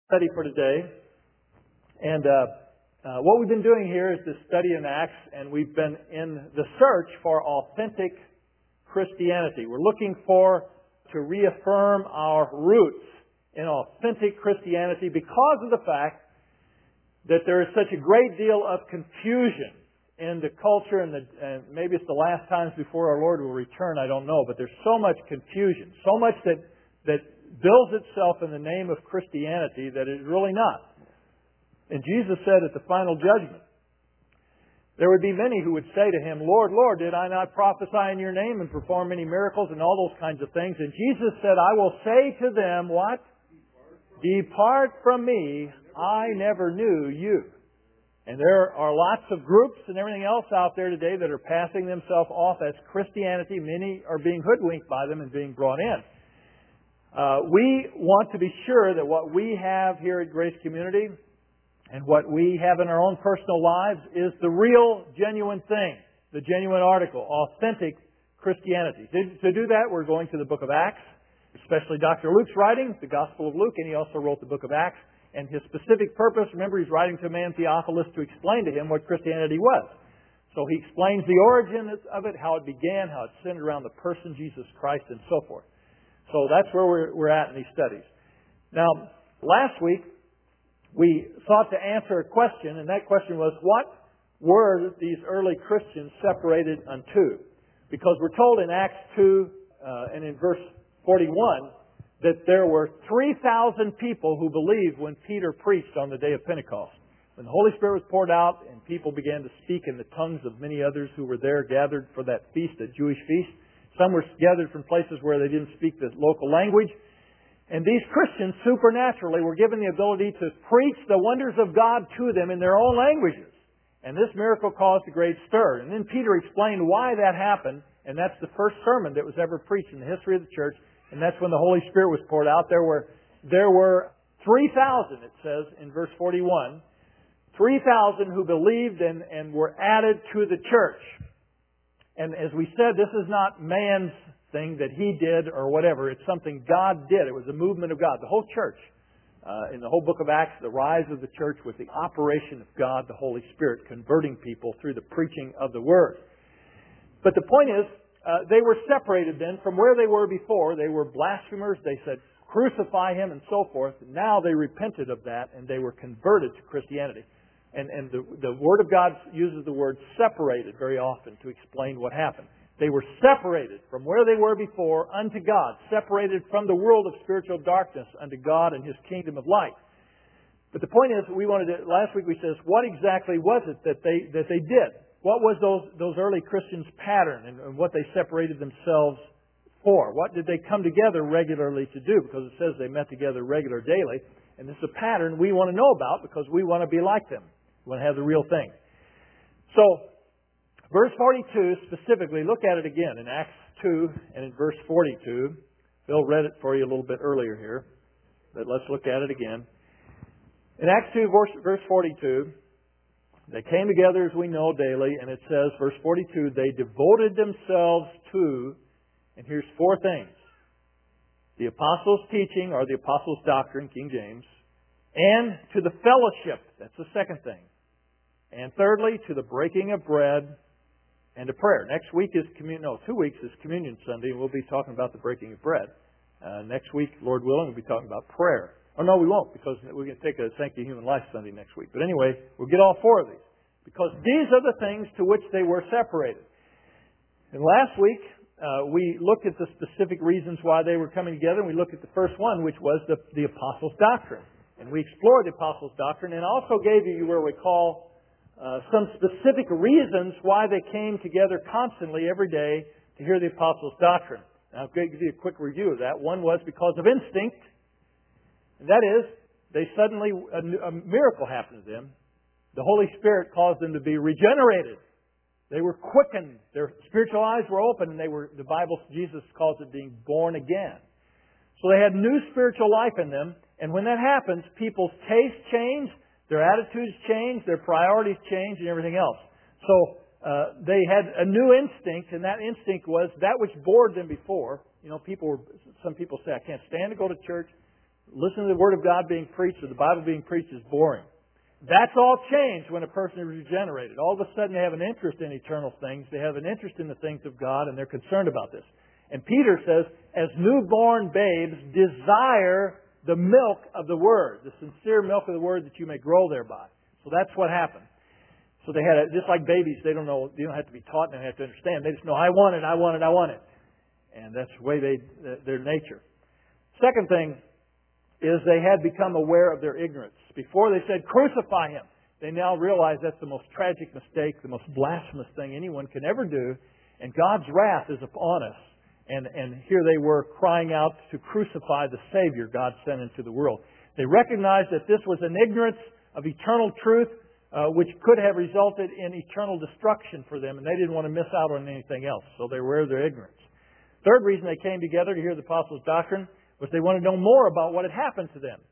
Study for today. And what we've been doing here is this study in Acts, and we've been in the search for authentic Christianity. We're looking to reaffirm our roots in authentic Christianity because of the fact that there is such a great deal of confusion in the culture, and maybe it's the last times before our Lord will return, I don't know, but there's so much confusion, so much that builds itself in the name of Christianity that it's really not. And Jesus said at the final judgment, there would be many who would say to Him, Lord, Lord, did I not prophesy in Your name and perform many miracles and all those kinds of things? And Jesus said, I will say to them, what? Depart from me, I never knew you. And there are lots of groups and everything else out there today that are passing themselves off as Christianity. Many are being hoodwinked by them and being brought in. We want to be sure that what we have here at Grace Community and what we have in our own personal lives is the real, genuine thing, the genuine article, authentic Christianity. To do that, we're going to the book of Acts, especially Dr. Luke's writing, the Gospel of Luke, and he also wrote the book of Acts. And his specific purpose, remember, he's writing to a man, Theophilus, to explain to him what Christianity was. So he explains the origin of it, how it began, how it centered around the person Jesus Christ, and so forth. So that's where we're at in these studies. Now, last week, we sought to answer a question, and that question was, what were these early Christians separated unto? Because we're told in Acts 2 and in verse 41 that there were 3,000 people who believed when Peter preached on the day of Pentecost. When the Holy Spirit was poured out and people began to speak in the tongues of many others who were there gathered for that feast, that Jewish feast. Some were gathered from places where they didn't speak the local language. And these Christians supernaturally were given the ability to preach the wonders of God to them in their own languages. And this miracle caused a great stir. And then Peter explained why that happened. And that's the first sermon that was ever preached in the history of the church. And that's when the Holy Spirit was poured out. There were 3,000, it says in verse 41, 3,000 who believed and were added to the church. And as we said, this is not man's thing that he did or whatever. It's something God did. It was a movement of God. The whole church, in the whole book of Acts, the rise of the church was the operation of God, the Holy Spirit, converting people through the preaching of the Word. But the point is, they were separated then from where they were before. They were blasphemers. They said, crucify Him and so forth. Now they repented of that and they were converted to Christianity. And the Word of God uses the word separated very often to explain what happened. They were separated from where they were before unto God, separated from the world of spiritual darkness unto God and His kingdom of light. But the point is, last week we said, what exactly was it that they did? What was those early Christians' pattern and what they separated themselves for? What did they come together regularly to do? Because it says they met together daily. And this is a pattern we want to know about because we want to be like them. We want to have the real thing. So, verse 42 specifically, look at it again in Acts 2 and in verse 42. Phil read it for you a little bit earlier here, but let's look at it again. In Acts 2, verse 42, they came together, as we know, daily, and it says, verse 42, they devoted themselves to, and here's four things, the apostles' teaching, or the apostles' doctrine, King James, and to the fellowship, that's the second thing, and thirdly, to the breaking of bread and to prayer. Next week is 2 weeks is Communion Sunday, and we'll be talking about the breaking of bread. Next week, Lord willing, we'll be talking about prayer. Oh, no, we won't, because we're going to take a Thank You Human Life Sunday next week. But anyway, we'll get all four of these, because these are the things to which they were separated. And last week, we looked at the specific reasons why they were coming together, and we looked at the first one, which was the Apostles' Doctrine. And we explored the Apostles' Doctrine, and also gave you where we call some specific reasons why they came together constantly every day to hear the Apostles' Doctrine. Now, I'll give you a quick review of that. One was because of instinct. And that is, a miracle happened to them. The Holy Spirit caused them to be regenerated. They were quickened. Their spiritual eyes were open, and Jesus calls it being born again. So they had new spiritual life in them, and when that happens, people's tastes change, their attitudes change, their priorities change, and everything else. So they had a new instinct, and that instinct was that which bored them before. Some people say, I can't stand to go to church. listening to the Word of God being preached or the Bible being preached is boring. That's all changed when a person is regenerated. All of a sudden they have an interest in eternal things. They have an interest in the things of God, and they're concerned about this. And Peter says, as newborn babes, desire the milk of the Word, the sincere milk of the Word that you may grow thereby. So that's what happened. So they had just like babies, they don't know, they don't have to be taught and they don't have to understand. They just know, I want it, I want it, I want it. And that's the way their nature. Second thing is they had become aware of their ignorance. Before they said, crucify Him. They now realize that's the most tragic mistake, the most blasphemous thing anyone can ever do. And God's wrath is upon us. And here they were crying out to crucify the Savior God sent into the world. They recognized that this was an ignorance of eternal truth, which could have resulted in eternal destruction for them, and they didn't want to miss out on anything else. So they were aware of their ignorance. Third reason they came together to hear the apostles' doctrine was they wanted to know more about what had happened to them.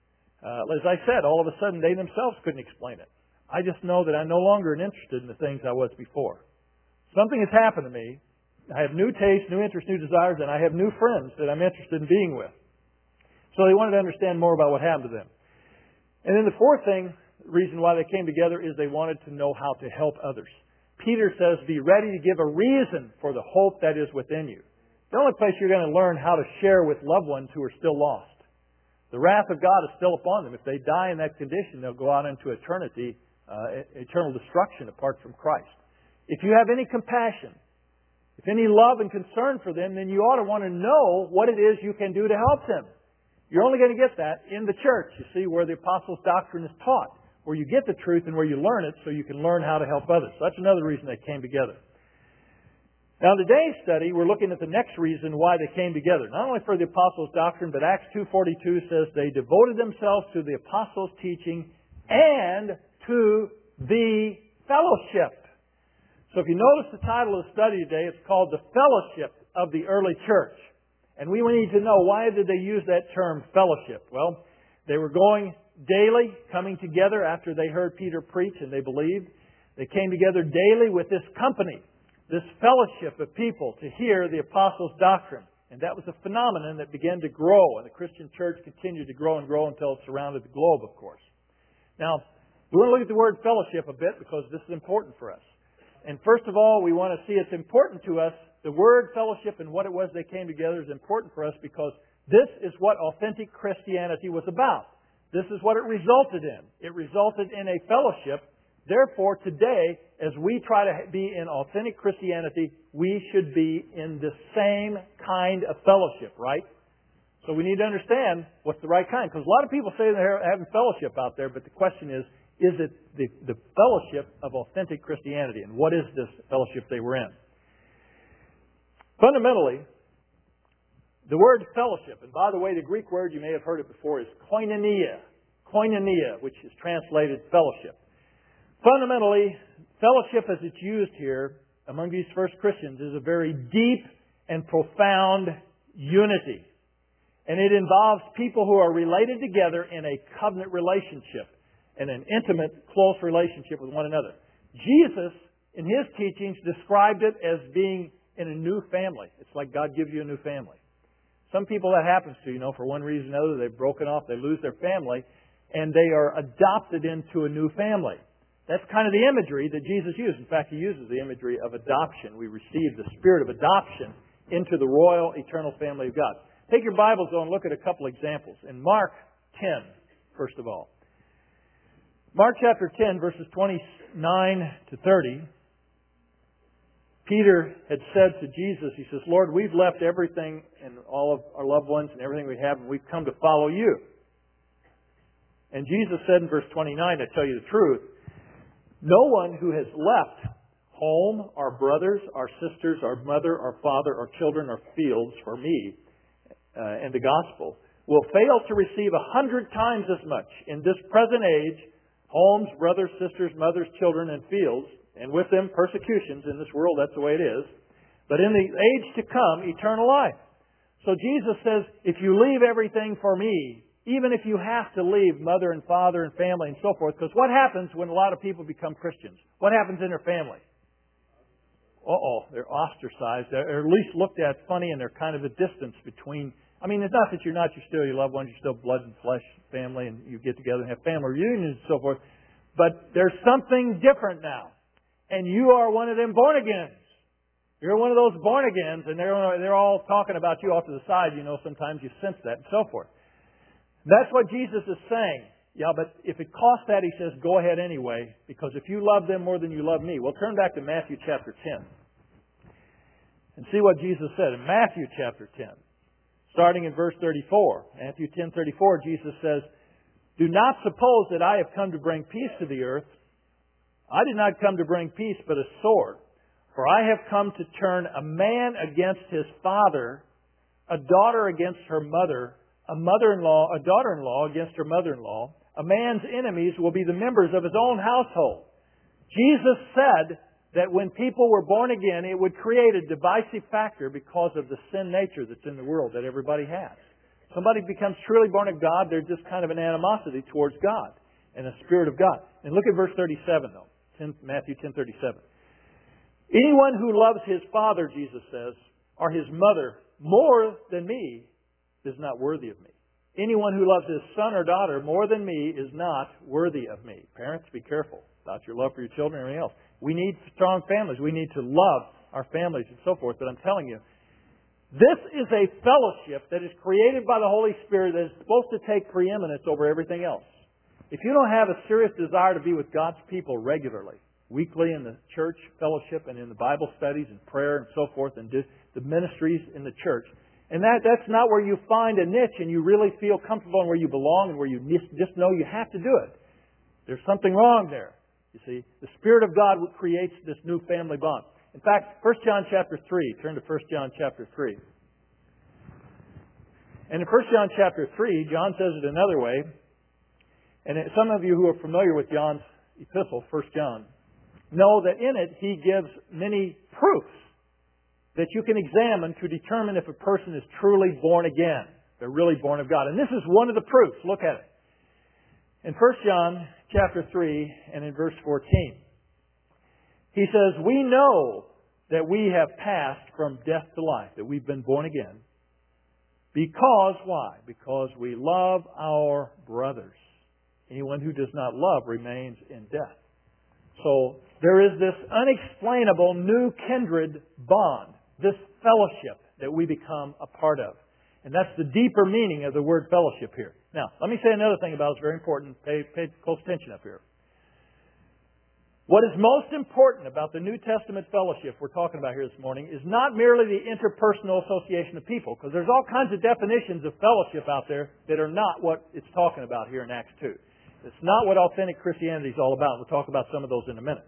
As I said, all of a sudden they themselves couldn't explain it. I just know that I'm no longer interested in the things I was before. Something has happened to me. I have new tastes, new interests, new desires, and I have new friends that I'm interested in being with. So they wanted to understand more about what happened to them. And then the fourth reason why they came together is they wanted to know how to help others. Peter says, be ready to give a reason for the hope that is within you. The only place you're going to learn how to share with loved ones who are still lost. The wrath of God is still upon them. If they die in that condition, they'll go out into eternity, eternal destruction apart from Christ. If you have any compassion, if any love and concern for them, then you ought to want to know what it is you can do to help them. You're only going to get that in the church, you see, where the apostles' doctrine is taught, where you get the truth and where you learn it so you can learn how to help others. So that's another reason they came together. Now, in today's study, we're looking at the next reason why they came together. Not only for the apostles' doctrine, but Acts 2:42 says they devoted themselves to the apostles' teaching and to the fellowship. So if you notice the title of the study today, it's called The Fellowship of the Early Church. And we need to know, why did they use that term, fellowship? Well, they were going daily, coming together after they heard Peter preach and they believed. They came together daily with this company, this fellowship of people to hear the apostles' doctrine. And that was a phenomenon that began to grow, and the Christian church continued to grow and grow until it surrounded the globe, of course. Now, we want to look at the word fellowship a bit because this is important for us. And first of all, we want to see it's important to us. The word fellowship and what it was they came together is important for us because this is what authentic Christianity was about. This is what it resulted in. It resulted in a fellowship. Therefore, today, as we try to be in authentic Christianity, we should be in the same kind of fellowship, right? So we need to understand what's the right kind. Because a lot of people say they're having fellowship out there, but the question is it the fellowship of authentic Christianity? And what is this fellowship they were in? Fundamentally, the word fellowship, and by the way, the Greek word, you may have heard it before, is koinonia. Koinonia, which is translated fellowship. Fundamentally, fellowship as it's used here among these first Christians is a very deep and profound unity. And it involves people who are related together in a covenant relationship and an intimate, close relationship with one another. Jesus, in His teachings, described it as being in a new family. It's like God gives you a new family. Some people that happens to, for one reason or another, they've broken off, they lose their family, and they are adopted into a new family. That's kind of the imagery that Jesus used. In fact, He uses the imagery of adoption. We receive the spirit of adoption into the royal, eternal family of God. Take your Bibles, though, and look at a couple examples. In Mark 10, first of all. Mark chapter 10, verses 29 to 30. Peter had said to Jesus, he says, Lord, we've left everything and all of our loved ones and everything we have, and we've come to follow You. And Jesus said in verse 29, I tell you the truth, no one who has left home, our brothers, our sisters, our mother, our father, our children, our fields for Me and the gospel will fail to receive 100 times as much in this present age, homes, brothers, sisters, mothers, children, and fields, and with them persecutions in this world, that's the way it is, but in the age to come, eternal life. So Jesus says, if you leave everything for Me, even if you have to leave mother and father and family and so forth, because what happens when a lot of people become Christians? What happens in their family? They're ostracized. They're at least looked at funny, and they're kind of a distance between I mean, it's not that you're still your loved ones, you're still blood and flesh family, and you get together and have family reunions and so forth. But there's something different now. And you are one of them born-agains. You're one of those born-agains, and they're all talking about you off to the side. You know, sometimes you sense that and so forth. That's what Jesus is saying. Yeah, but if it costs that, He says, go ahead anyway, because if you love them more than you love me. Well, turn back to Matthew chapter 10 and see what Jesus said in Matthew chapter 10, starting in verse 34. Matthew 10:34, Jesus says, do not suppose that I have come to bring peace to the earth. I did not come to bring peace, but a sword. For I have come to turn a man against his father, a daughter against her mother, a daughter-in-law against her mother-in-law. A man's enemies will be the members of his own household. Jesus said that when people were born again, it would create a divisive factor because of the sin nature that's in the world that everybody has. Somebody becomes truly born of God, they're just kind of an animosity towards God and the Spirit of God. And look at verse 37, though. Matthew 10:37. Anyone who loves his father, Jesus says, or his mother more than me is not worthy of me. Anyone who loves his son or daughter more than me is not worthy of me. Parents, be careful about your love for your children and everything else. We need strong families. We need to love our families and so forth. But I'm telling you, this is a fellowship that is created by the Holy Spirit that is supposed to take preeminence over everything else. If you don't have a serious desire to be with God's people regularly, weekly in the church fellowship and in the Bible studies and prayer and so forth and the ministries in the church, and that's not where you find a niche and you really feel comfortable and where you belong and where you just know you have to do it. There's something wrong there. You see, the Spirit of God creates this new family bond. In fact, 1 John chapter 3, turn to 1 John chapter 3. And in 1 John chapter 3, John says it another way. And some of you who are familiar with John's epistle, 1 John, know that in it he gives many proofs that you can examine to determine if a person is truly born again. They're really born of God. And this is one of the proofs. Look at it. In 1 John chapter 3 and in verse 14, he says, we know that we have passed from death to life, that we've been born again. Because, why? Because we love our brothers. Anyone who does not love remains in death. So there is this unexplainable new kindred bond, this fellowship that we become a part of. And that's the deeper meaning of the word fellowship here. Now, let me say another thing about it. It's very important. Pay close attention up here. What is most important about the New Testament fellowship we're talking about here this morning is not merely the interpersonal association of people, because there's all kinds of definitions of fellowship out there that are not what it's talking about here in Acts 2. It's not what authentic Christianity is all about. We'll talk about some of those in a minute.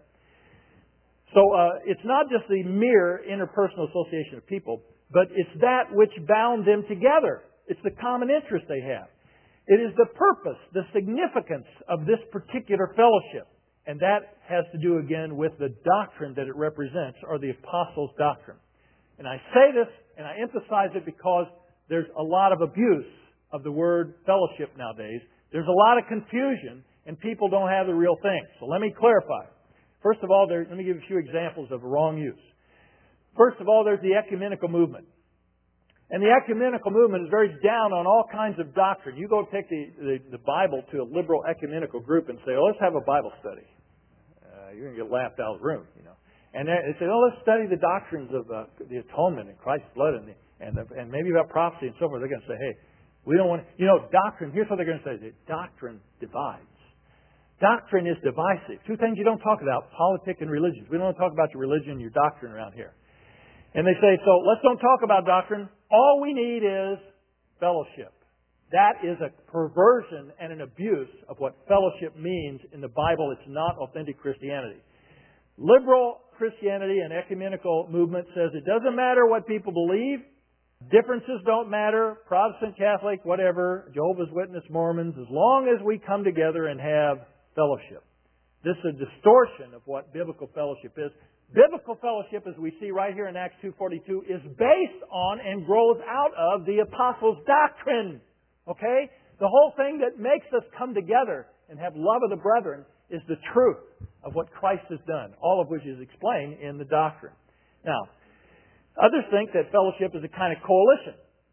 So it's not just the mere interpersonal association of people, but it's that which bound them together. It's the common interest they have. It is the purpose, the significance of this particular fellowship. And that has to do again with the doctrine that it represents, or the apostles' doctrine. And I say this and I emphasize it because there's a lot of abuse of the word fellowship nowadays. There's a lot of confusion and people don't have the real thing. So let me clarify. First of all, let me give a few examples of wrong use. First of all, there's the ecumenical movement. And the ecumenical movement is very down on all kinds of doctrine. You go take the Bible to a liberal ecumenical group and say, let's have a Bible study. You're going to get laughed out of the room, you know. And they say, let's study the doctrines of the atonement and Christ's blood and maybe about prophecy and so forth. They're going to say, hey, we don't want to, doctrine, here's what they're going to say. Doctrine divides. Doctrine is divisive. Two things you don't talk about, politics and religion. We don't want to talk about your religion and your doctrine around here. And they say, so let's don't talk about doctrine. All we need is fellowship. That is a perversion and an abuse of what fellowship means in the Bible. It's not authentic Christianity. Liberal Christianity and ecumenical movement says it doesn't matter what people believe. Differences don't matter. Protestant, Catholic, whatever, Jehovah's Witness, Mormons, as long as we come together and have fellowship. This is a distortion of what biblical fellowship is. Biblical fellowship, as we see right here in Acts 2:42, is based on and grows out of the apostles' doctrine. Okay? The whole thing that makes us come together and have love of the brethren is the truth of what Christ has done, all of which is explained in the doctrine. Now, others think that fellowship is a kind of coalition.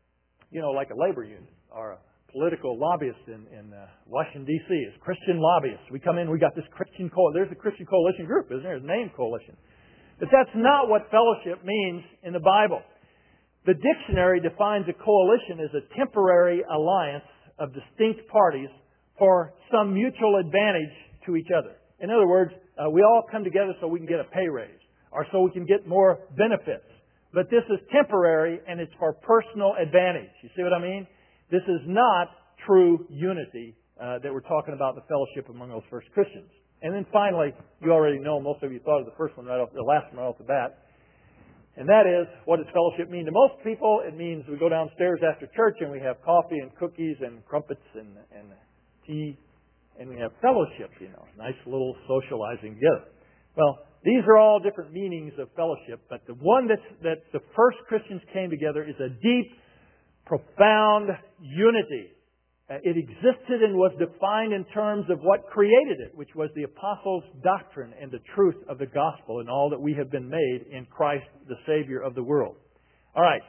like a labor union or a political lobbyist in Washington, D.C. is Christian lobbyists. We come in, we got this Christian coalition. There's a Christian coalition group, isn't there? It's named coalition. But that's not what fellowship means in the Bible. The dictionary defines a coalition as a temporary alliance of distinct parties for some mutual advantage to each other. In other words, we all come together so we can get a pay raise or so we can get more benefits. But this is temporary and it's for personal advantage. You see what I mean? This is not true unity that we're talking about, the fellowship among those first Christians. And then finally, you already know, most of you thought of the first one the last one right off the bat. And that is, what does fellowship mean to most people? It means we go downstairs after church and we have coffee and cookies and crumpets and tea, and we have fellowship, nice little socializing together. Well, these are all different meanings of fellowship, but the one that the first Christians came together is a deep, profound unity. It existed and was defined in terms of what created it, which was the apostles' doctrine and the truth of the gospel and all that we have been made in Christ, the Savior of the world. All right.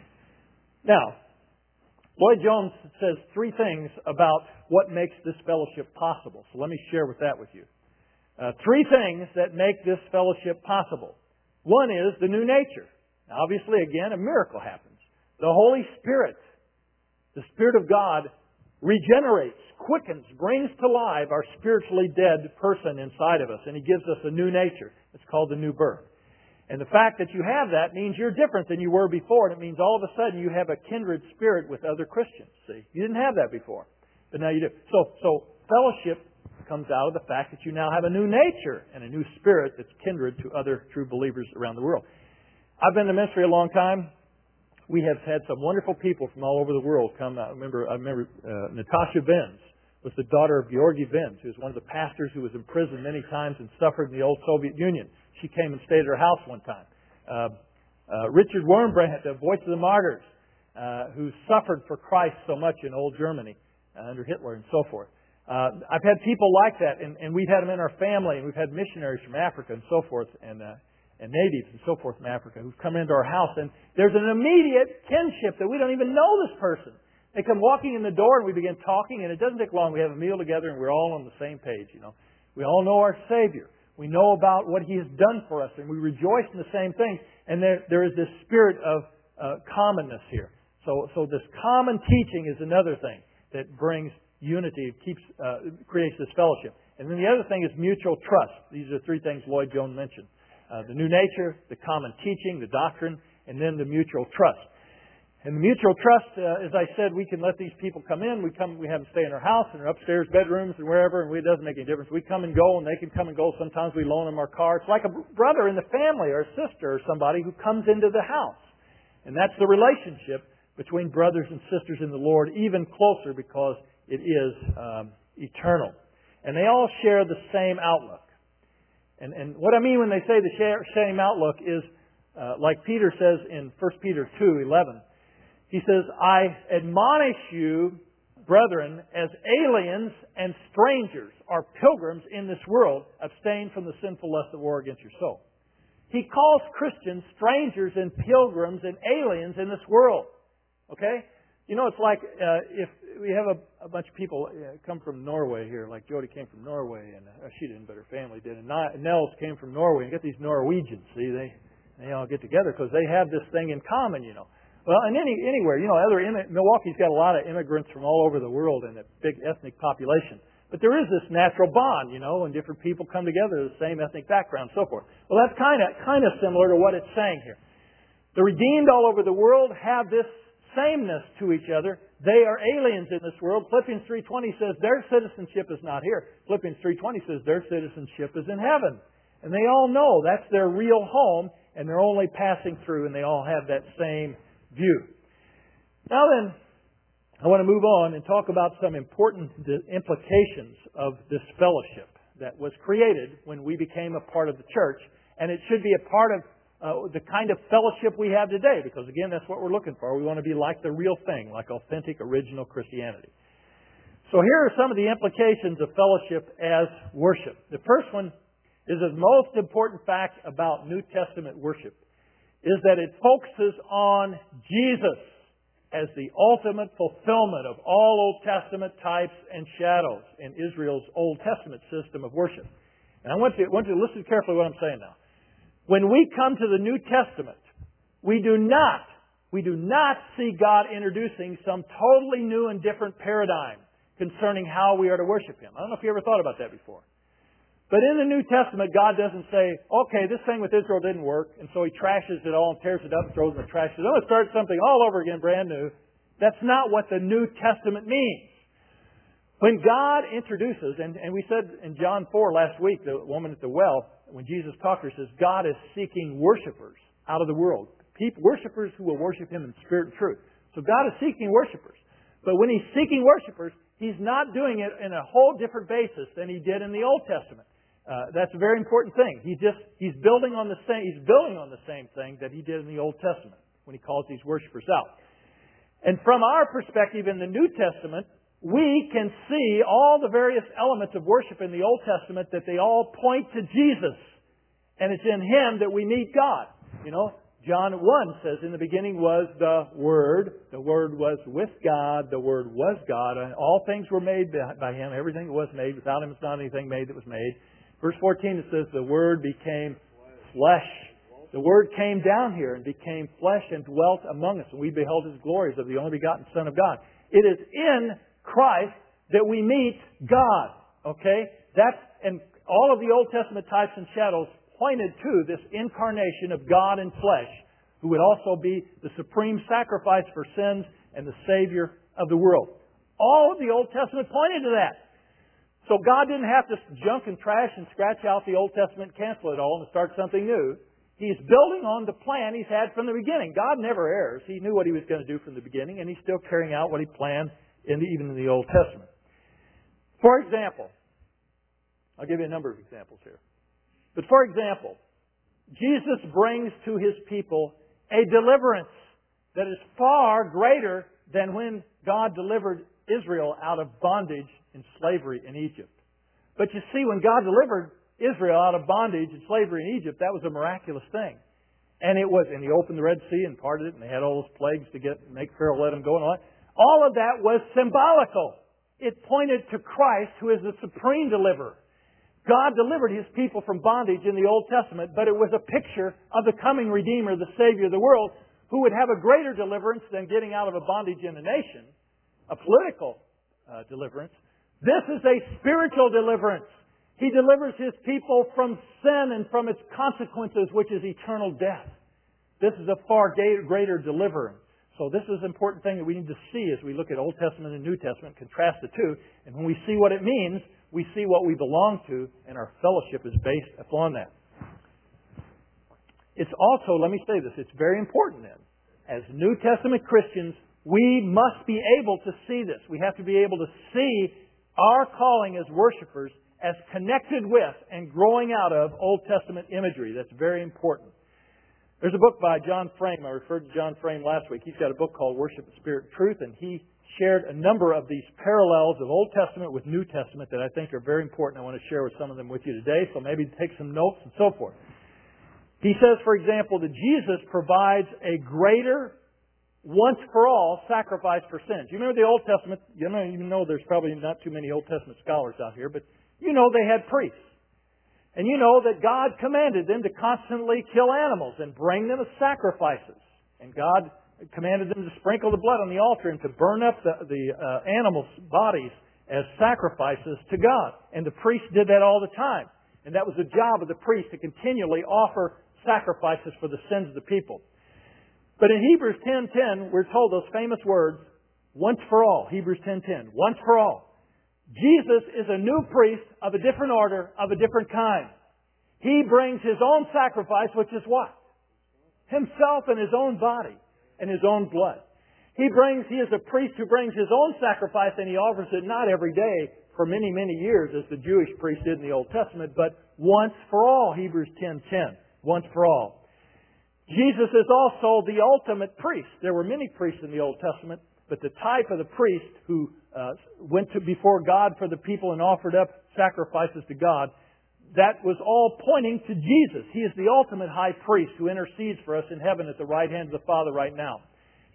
Now, Lloyd Jones says three things about what makes this fellowship possible. So let me share that with you. Three things that make this fellowship possible. One is the new nature. Now, obviously, again, a miracle happens. The Holy Spirit, the Spirit of God, regenerates, quickens, brings to life our spiritually dead person inside of us. And He gives us a new nature. It's called the new birth. And the fact that you have that means you're different than you were before. And it means all of a sudden you have a kindred spirit with other Christians. See, you didn't have that before. But now you do. So fellowship comes out of the fact that you now have a new nature and a new spirit that's kindred to other true believers around the world. I've been in the ministry a long time. We have had some wonderful people from all over the world come. I remember Natasha Benz was the daughter of Georgy Benz, who was one of the pastors who was imprisoned many times and suffered in the old Soviet Union. She came and stayed at her house one time. Richard Wurmbrand, the voice of the martyrs, who suffered for Christ so much in old Germany under Hitler and so forth. I've had people like that, and we've had them in our family, and we've had missionaries from Africa and so forth, and natives and so forth from Africa who've come into our house, and there's an immediate kinship that we don't even know this person. They come walking in the door and we begin talking, and it doesn't take long. We have a meal together and we're all on the same page, We all know our Savior. We know about what He has done for us, and we rejoice in the same things. And there is this spirit of commonness here. So this common teaching is another thing that brings unity, creates this fellowship. And then the other thing is mutual trust. These are three things Lloyd Jones mentioned. The new nature, the common teaching, the doctrine, and then the mutual trust. And the mutual trust, as I said, we can let these people come in. We have them stay in our house, in our upstairs bedrooms, and wherever, and it doesn't make any difference. We come and go, and they can come and go. Sometimes we loan them our car. It's like a brother in the family or a sister or somebody who comes into the house. And that's the relationship between brothers and sisters in the Lord, even closer because it is eternal. And they all share the same outlook. And what I mean when they say the same outlook is, like Peter says in 1 Peter 2:11, he says, I admonish you, brethren, as aliens and strangers, or pilgrims in this world, abstain from the sinful lust that war against your soul. He calls Christians strangers and pilgrims and aliens in this world. Okay? It's like if we have a bunch of people come from Norway here, like Jody came from Norway, and she didn't, but her family did, and Nels came from Norway, and get these Norwegians, see, they all get together because they have this thing in common, Well, and anywhere, Milwaukee's got a lot of immigrants from all over the world and a big ethnic population. But there is this natural bond, and different people come together, the same ethnic background, and so forth. Well, that's kind of similar to what it's saying here. The redeemed all over the world have this sameness to each other. They are aliens in this world. Philippians 3:20 says their citizenship is not here. Philippians 3:20 says their citizenship is in heaven. And they all know that's their real home, and they're only passing through, and they all have that same view. Now then, I want to move on and talk about some important implications of this fellowship that was created when we became a part of the church. And it should be a part of the kind of fellowship we have today, because again, that's what we're looking for. We want to be like the real thing, like authentic, original Christianity. So here are some of the implications of fellowship as worship. The first one is the most important fact about New Testament worship is that it focuses on Jesus as the ultimate fulfillment of all Old Testament types and shadows in Israel's Old Testament system of worship. And I want you to listen carefully to what I'm saying now. When we come to the New Testament, we do not see God introducing some totally new and different paradigm concerning how we are to worship Him. I don't know if you ever thought about that before. But in the New Testament, God doesn't say, okay, this thing with Israel didn't work, and so He trashes it all and tears it up and throws it in the trash. I'm going to start something all over again, brand new. That's not what the New Testament means. When God introduces, and we said in John 4 last week, the woman at the well, when Jesus talked to her, says, God is seeking worshipers out of the world. Worshipers who will worship Him in spirit and truth. So God is seeking worshipers. But when He's seeking worshipers, He's not doing it in a whole different basis than He did in the Old Testament. That's a very important thing. He's building on the same thing that He did in the Old Testament when He calls these worshipers out. And from our perspective in the New Testament, we can see all the various elements of worship in the Old Testament that they all point to Jesus. And it's in Him that we meet God. You know, John 1 says, in the beginning was the Word. The Word was with God. The Word was God. And all things were made by Him. Everything was made. Without Him was not anything made that was made. Verse 14 it says, the Word became flesh. The Word came down here and became flesh and dwelt among us. And we beheld His glories of the only begotten Son of God. It is in Christ that we meet God. Okay? And all of the Old Testament types and shadows pointed to this incarnation of God in flesh, who would also be the supreme sacrifice for sins and the Savior of the world. All of the Old Testament pointed to that. So God didn't have to junk and trash and scratch out the Old Testament, cancel it all, and start something new. He's building on the plan He's had from the beginning. God never errs. He knew what He was going to do from the beginning, and He's still carrying out what He planned even in the Old Testament. For example, I'll give you a number of examples here. But for example, Jesus brings to His people a deliverance that is far greater than when God delivered Israel out of bondage and slavery in Egypt. But you see, when God delivered Israel out of bondage and slavery in Egypt, that was a miraculous thing. And He opened the Red Sea and parted it, and they had all those plagues to make Pharaoh let them go and all that. All of that was symbolical. It pointed to Christ, who is the supreme deliverer. God delivered His people from bondage in the Old Testament, but it was a picture of the coming Redeemer, the Savior of the world, who would have a greater deliverance than getting out of a bondage in a nation, a political deliverance. This is a spiritual deliverance. He delivers His people from sin and from its consequences, which is eternal death. This is a far greater deliverance. So this is an important thing that we need to see as we look at Old Testament and New Testament, contrast the two. And when we see what it means, we see what we belong to, and our fellowship is based upon that. It's also, let me say this, it's very important then. As New Testament Christians, we must be able to see this. We have to be able to see our calling as worshipers as connected with and growing out of Old Testament imagery. That's very important. There's a book by John Frame. I referred to John Frame last week. He's got a book called Worship in Spirit and Truth, and he shared a number of these parallels of Old Testament with New Testament that I think are very important. I want to share some of them with you today, so maybe take some notes and so forth. He says, for example, that Jesus provides a greater once-for-all sacrifice for sins. You remember the Old Testament? You don't even know there's probably not too many Old Testament scholars out here, but you know they had priests. And you know that God commanded them to constantly kill animals and bring them as sacrifices. And God commanded them to sprinkle the blood on the altar and to burn up the animals' bodies as sacrifices to God. And the priests did that all the time. And that was the job of the priest, to continually offer sacrifices for the sins of the people. But in Hebrews 10:10, we're told those famous words, once for all. Hebrews 10:10, once for all. Jesus is a new priest of a different order, of a different kind. He brings His own sacrifice, which is what? Himself and His own body and His own blood. He is a priest who brings His own sacrifice, and He offers it not every day for many, many years as the Jewish priest did in the Old Testament, but once for all, Hebrews 10:10, once for all. Jesus is also the ultimate priest. There were many priests in the Old Testament, but the type of the priest who went before God for the people and offered up sacrifices to God, that was all pointing to Jesus. He is the ultimate high priest who intercedes for us in heaven at the right hand of the Father right now.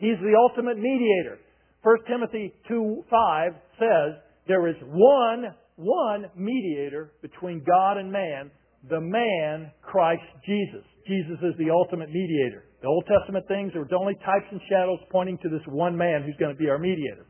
He's the ultimate mediator. 1 Timothy 2:5 says, there is one mediator between God and man, the man Christ Jesus. Jesus is the ultimate mediator. The Old Testament things are only types and shadows pointing to this one man who's going to be our mediator.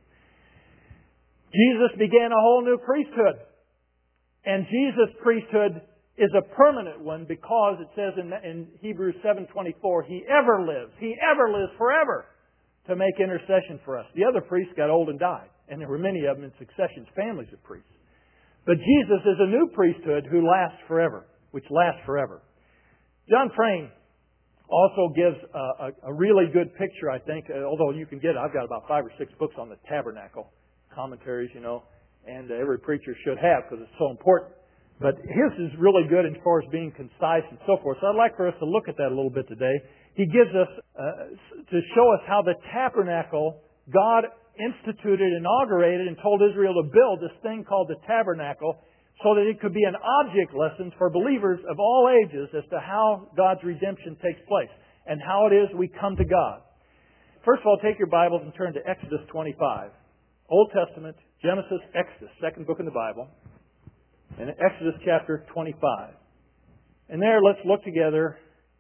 Jesus began a whole new priesthood. And Jesus' priesthood is a permanent one because it says in Hebrews 7:24, He ever lives forever to make intercession for us. The other priests got old and died, and there were many of them in succession, families of priests. But Jesus is a new priesthood who lasts forever, which lasts forever. John Frame also gives a really good picture, I think, although you can get it. I've got about 5 or 6 books on the tabernacle, commentaries, and every preacher should have because it's so important. But his is really good as far as being concise and so forth. So I'd like for us to look at that a little bit today. He gives us, to show us how the tabernacle, God instituted, inaugurated, and told Israel to build this thing called the tabernacle so that it could be an object lesson for believers of all ages as to how God's redemption takes place and how it is we come to God. First of all, take your Bibles and turn to Exodus 25. Old Testament, Genesis, Exodus, second book in the Bible. And Exodus chapter 25. And there, let's look together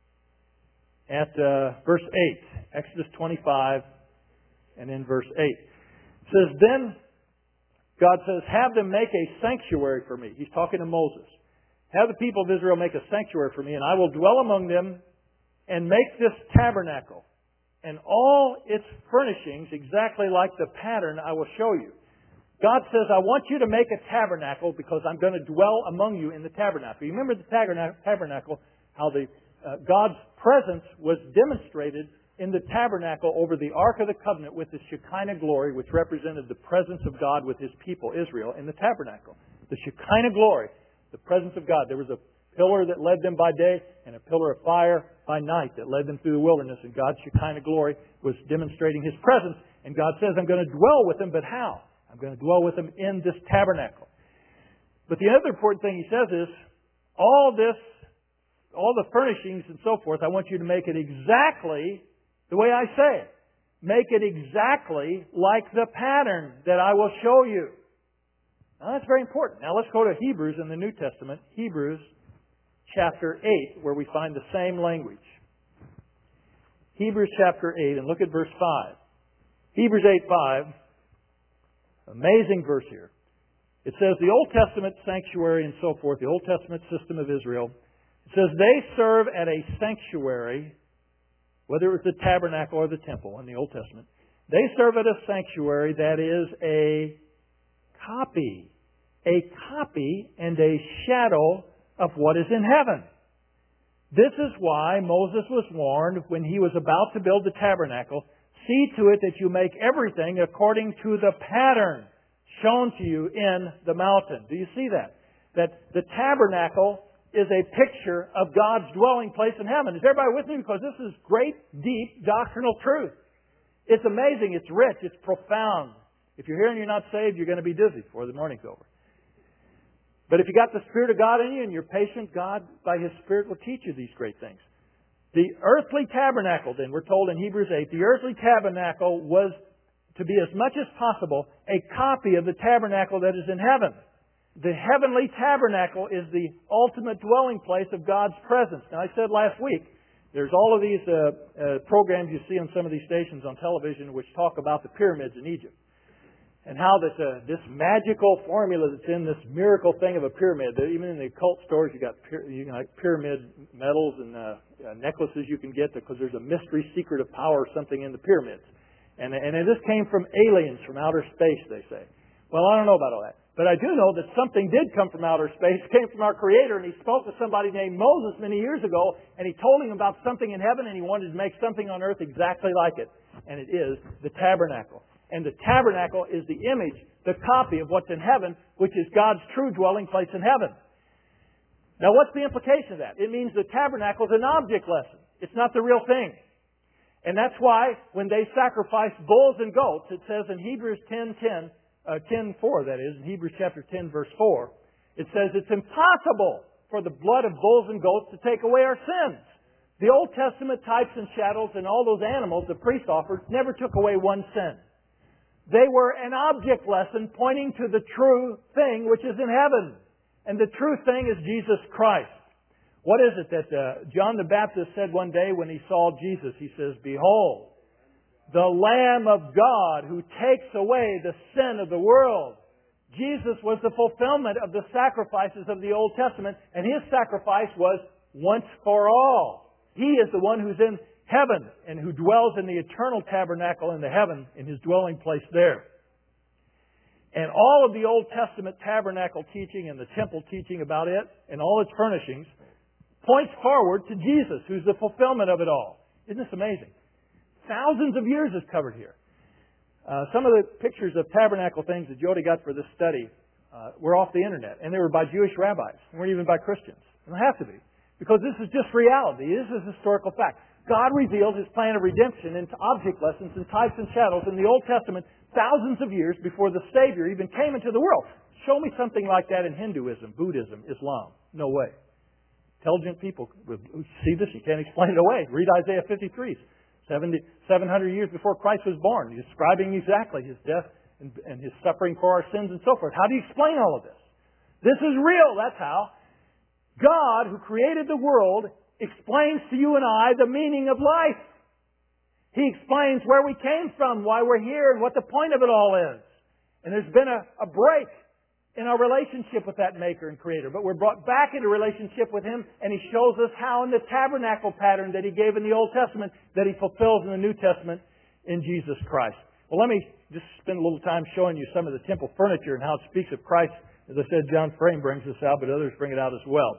at verse 8. Exodus 25 and in verse 8. It says, Then God says, have them make a sanctuary for me. He's talking to Moses. Have the people of Israel make a sanctuary for me, and I will dwell among them and make this tabernacle and all its furnishings exactly like the pattern I will show you. God says, I want you to make a tabernacle because I'm going to dwell among you in the tabernacle. You remember the tabernacle, how God's presence was demonstrated in the tabernacle over the Ark of the Covenant with the Shekinah glory, which represented the presence of God with His people, Israel, in the tabernacle. The Shekinah glory, the presence of God. There was a pillar that led them by day and a pillar of fire by night that led them through the wilderness. And God's Shekinah glory was demonstrating His presence. And God says, I'm going to dwell with them, but how? I'm going to dwell with them in this tabernacle. But the other important thing He says is, all the furnishings and so forth, I want you to make it exactly the way I say it. Make it exactly like the pattern that I will show you. Now that's very important. Now let's go to Hebrews in the New Testament. Hebrews chapter 8, where we find the same language. Hebrews chapter 8, and look at verse 5. Hebrews 8:5. Amazing verse here. It says the Old Testament sanctuary and so forth, the Old Testament system of Israel, it says they serve at a sanctuary, whether it was the tabernacle or the temple in the Old Testament, they serve at a sanctuary that is a copy and a shadow of what is in heaven. This is why Moses was warned when he was about to build the tabernacle, see to it that you make everything according to the pattern shown to you in the mountain. Do you see that? That the tabernacle is a picture of God's dwelling place in heaven. Is everybody with me? Because this is great, deep, doctrinal truth. It's amazing. It's rich. It's profound. If you're here and you're not saved, you're going to be dizzy before the morning's over. But if you got the Spirit of God in you and you're patient, God, by His Spirit, will teach you these great things. The earthly tabernacle, then, we're told in Hebrews 8, the earthly tabernacle was to be as much as possible a copy of the tabernacle that is in heaven. The heavenly tabernacle is the ultimate dwelling place of God's presence. Now, I said last week, there's all of these programs you see on some of these stations on television which talk about the pyramids in Egypt. And how this magical formula that's in this miracle thing of a pyramid, that even in the occult stores you got pyramid medals and necklaces you can get because there's a mystery secret of power or something in the pyramids. And this came from aliens from outer space, they say. Well, I don't know about all that. But I do know that something did come from outer space, came from our Creator, and He spoke to somebody named Moses many years ago, and He told him about something in heaven, and He wanted to make something on earth exactly like it. And it is the tabernacle. And the tabernacle is the image, the copy of what's in heaven, which is God's true dwelling place in heaven. Now, what's the implication of that? It means the tabernacle is an object lesson. It's not the real thing. And that's why when they sacrificed bulls and goats, it says in Hebrews 10:4, that is, in Hebrews chapter 10, verse 4, it says it's impossible for the blood of bulls and goats to take away our sins. The Old Testament types and shadows and all those animals the priest offered never took away one sin. They were an object lesson pointing to the true thing which is in heaven. And the true thing is Jesus Christ. What is it that John the Baptist said one day when he saw Jesus? He says, "Behold, the Lamb of God who takes away the sin of the world." Jesus was the fulfillment of the sacrifices of the Old Testament, and His sacrifice was once for all. He is the one who's in heaven and who dwells in the eternal tabernacle in the heaven, in His dwelling place there. And all of the Old Testament tabernacle teaching and the temple teaching about it and all its furnishings points forward to Jesus, who's the fulfillment of it all. Isn't this amazing? Thousands of years is covered here. Some of the pictures of tabernacle things that Jody got for this study were off the internet, and they were by Jewish rabbis. They weren't even by Christians. They don't have to be, because this is just reality. This is historical fact. God revealed His plan of redemption into object lessons and types and shadows in the Old Testament thousands of years before the Savior even came into the world. Show me something like that in Hinduism, Buddhism, Islam. No way. Intelligent people see this. You can't explain it away. Read Isaiah 53. 700 years before Christ was born, describing exactly His death and His suffering for our sins and so forth. How do you explain all of this? This is real. That's how. God, who created the world, explains to you and I the meaning of life. He explains where we came from, why we're here, and what the point of it all is. And there's been a break in our relationship with that Maker and Creator. But we're brought back into relationship with Him, and He shows us how in the tabernacle pattern that He gave in the Old Testament that He fulfills in the New Testament in Jesus Christ. Well, let me just spend a little time showing you some of the temple furniture and how it speaks of Christ. As I said, John Frame brings this out, but others bring it out as well.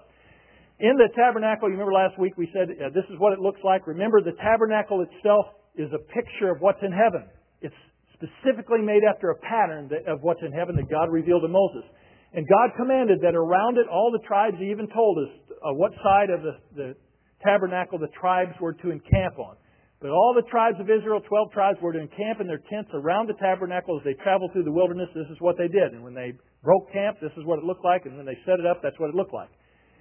In the tabernacle, you remember last week we said this is what it looks like. Remember, the tabernacle itself is a picture of what's in heaven. It's specifically made after a pattern of what's in heaven that God revealed to Moses. And God commanded that around it, all the tribes, He even told us what side of the tabernacle the tribes were to encamp on. But all the tribes of Israel, 12 tribes, were to encamp in their tents around the tabernacle as they traveled through the wilderness. This is what they did. And when they broke camp, this is what it looked like. And when they set it up, that's what it looked like.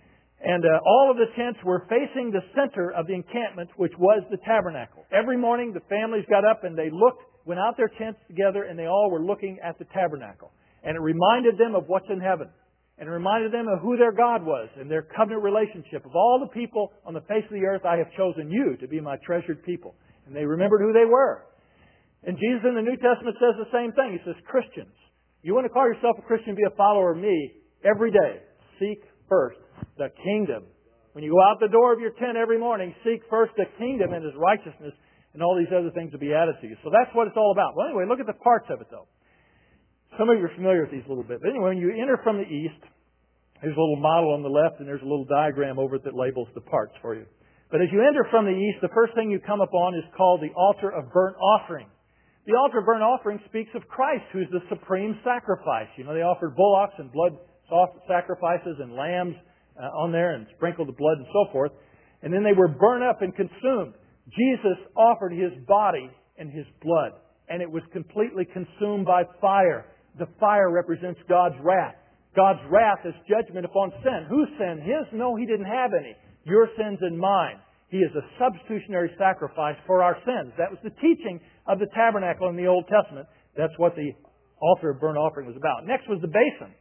And all of the tents were facing the center of the encampment, which was the tabernacle. Every morning, the families got up and they went out their tents together, and they all were looking at the tabernacle. And it reminded them of what's in heaven. And it reminded them of who their God was and their covenant relationship. Of all the people on the face of the earth, I have chosen you to be my treasured people. And they remembered who they were. And Jesus in the New Testament says the same thing. He says, Christians, you want to call yourself a Christian, be a follower of me every day. Seek first the kingdom. When you go out the door of your tent every morning, seek first the kingdom and His righteousness, and all these other things will be added to you. So that's what it's all about. Well, anyway, look at the parts of it, though. Some of you are familiar with these a little bit. But anyway, when you enter from the east, there's a little model on the left, and there's a little diagram over it that labels the parts for you. But as you enter from the east, the first thing you come upon is called the altar of burnt offering. The altar of burnt offering speaks of Christ, who's the supreme sacrifice. You know, they offered bullocks and blood sacrifices and lambs on there and sprinkled the blood and so forth. And then they were burned up and consumed. Jesus offered His body and His blood, and it was completely consumed by fire. The fire represents God's wrath. God's wrath is judgment upon sin. Whose sin? His? No, He didn't have any. Your sins and mine. He is a substitutionary sacrifice for our sins. That was the teaching of the tabernacle in the Old Testament. That's what the altar of burnt offering was about. Next was the basin.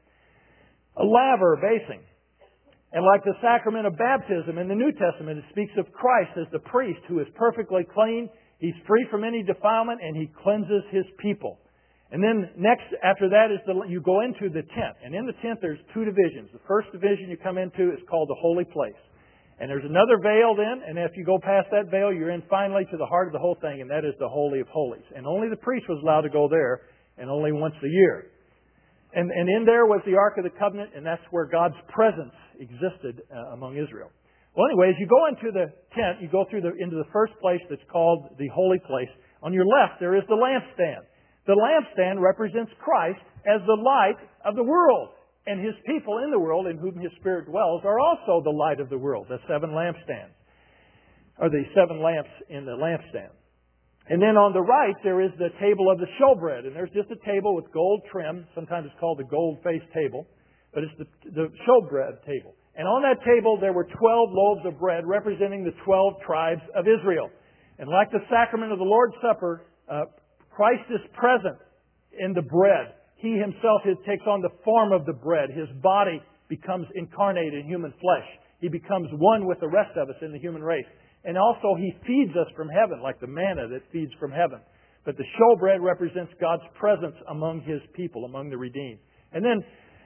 A laver, a basin. And like the sacrament of baptism in the New Testament, it speaks of Christ as the priest who is perfectly clean. He's free from any defilement, and He cleanses His people. And then next, after that, you go into the tent. And in the tent, there's two divisions. The first division you come into is called the holy place. And there's another veil then, and if you go past that veil, you're in finally to the heart of the whole thing, and that is the Holy of Holies. And only the priest was allowed to go there, and only once a year. And in there was the Ark of the Covenant, and that's where God's presence existed among Israel. Well, anyway, as you go into the tent, you go into the first place that's called the holy place. On your left, there is the lampstand. The lampstand represents Christ as the light of the world. And His people in the world, in whom His Spirit dwells, are also the light of the world. The 7 lampstands, or the 7 lamps in the lampstand. And then on the right, there is the table of the showbread. And there's just a table with gold trim. Sometimes it's called the gold-faced table. but it's the showbread table. And on that table there were 12 loaves of bread representing the 12 tribes of Israel. And like the sacrament of the Lord's Supper, Christ is present in the bread. He Himself takes on the form of the bread. His body becomes incarnate in human flesh. He becomes one with the rest of us in the human race. And also He feeds us from heaven, like the manna that feeds from heaven. But the showbread represents God's presence among His people, among the redeemed. And then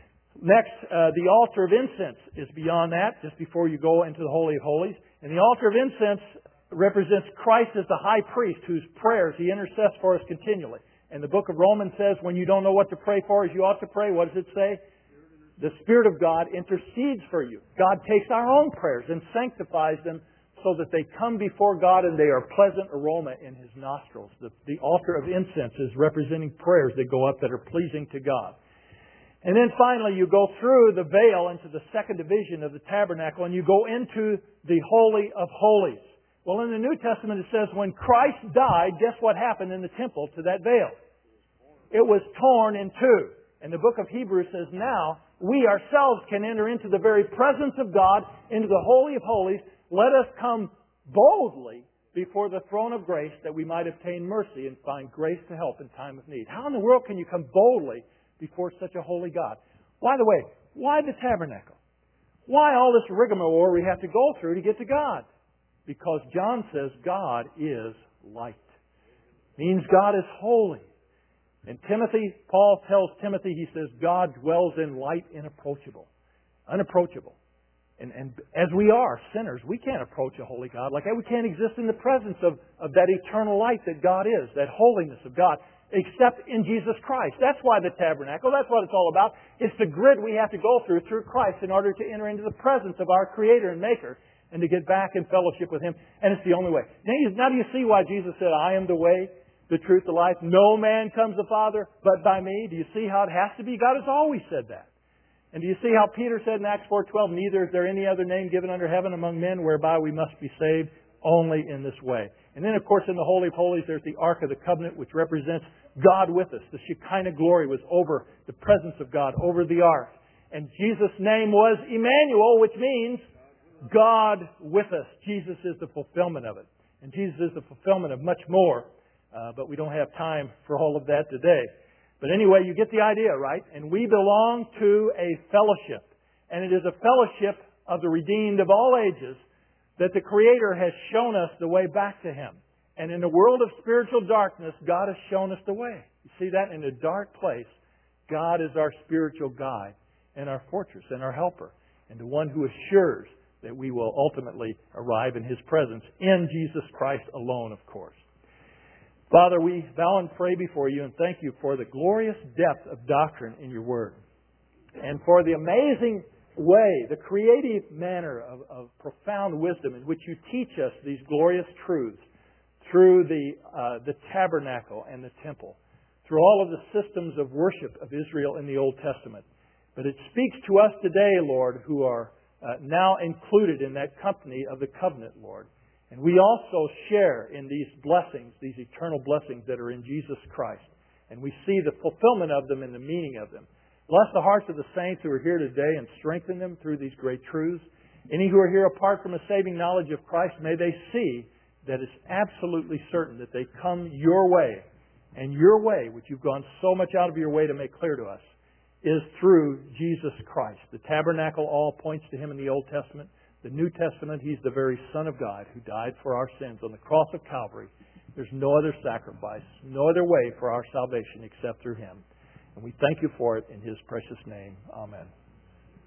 next, the altar of incense is beyond that, just before you go into the Holy of Holies. And the altar of incense represents Christ as the high priest whose prayers He intercedes for us continually. And the book of Romans says when you don't know what to pray for as you ought to pray, what does it say? The Spirit of God intercedes for you. God takes our own prayers and sanctifies them so that they come before God and they are pleasant aroma in His nostrils. The altar of incense is representing prayers that go up that are pleasing to God. And then finally you go through the veil into the second division of the tabernacle and you go into the Holy of Holies. Well, in the New Testament it says when Christ died, guess what happened in the temple to that veil? It was torn in two. And the book of Hebrews says now we ourselves can enter into the very presence of God, into the Holy of Holies. Let us come boldly before the throne of grace that we might obtain mercy and find grace to help in time of need. How in the world can you come boldly before such a holy God? By the way, why the tabernacle? Why all this rigmarole we have to go through to get to God? Because John says God is light. Means God is holy. And Timothy, Paul tells Timothy, he says, God dwells in light inapproachable. Unapproachable. And as we are sinners, we can't approach a holy God like that. We can't exist in the presence of that eternal light that God is, that holiness of God, except in Jesus Christ. That's why the tabernacle, that's what it's all about. It's the grid we have to go through Christ in order to enter into the presence of our Creator and Maker and to get back in fellowship with Him. And it's the only way. Now do you see why Jesus said, I am the way, the truth, the life? No man comes to the Father but by me. Do you see how it has to be? God has always said that. And do you see how Peter said in Acts 4:12, neither is there any other name given under heaven among men whereby we must be saved, only in this way. And then, of course, in the Holy of Holies, there's the Ark of the Covenant, which represents God with us. The Shekinah glory was over the presence of God, over the Ark. And Jesus' name was Emmanuel, which means God with us. Jesus is the fulfillment of it. And Jesus is the fulfillment of much more. But we don't have time for all of that today. But anyway, you get the idea, right? And we belong to a fellowship. And it is a fellowship of the redeemed of all ages that the Creator has shown us the way back to Him. And in a world of spiritual darkness, God has shown us the way. You see that? In a dark place, God is our spiritual guide and our fortress and our helper. And the one who assures that we will ultimately arrive in His presence in Jesus Christ alone, of course. Father, we bow and pray before You and thank You for the glorious depth of doctrine in Your Word. And for the amazing way, the creative manner of profound wisdom in which You teach us these glorious truths through the tabernacle and the temple, through all of the systems of worship of Israel in the Old Testament. But it speaks to us today, Lord, who are now included in that company of the covenant, Lord. And we also share in these blessings, these eternal blessings that are in Jesus Christ. And we see the fulfillment of them and the meaning of them. Bless the hearts of the saints who are here today and strengthen them through these great truths. Any who are here apart from a saving knowledge of Christ, may they see that it's absolutely certain that they come Your way. And Your way, which You've gone so much out of Your way to make clear to us, is through Jesus Christ. The tabernacle all points to Him in the Old Testament. The New Testament, He's the very Son of God who died for our sins on the cross of Calvary. There's no other sacrifice, no other way for our salvation except through Him. And we thank You for it in His precious name. Amen.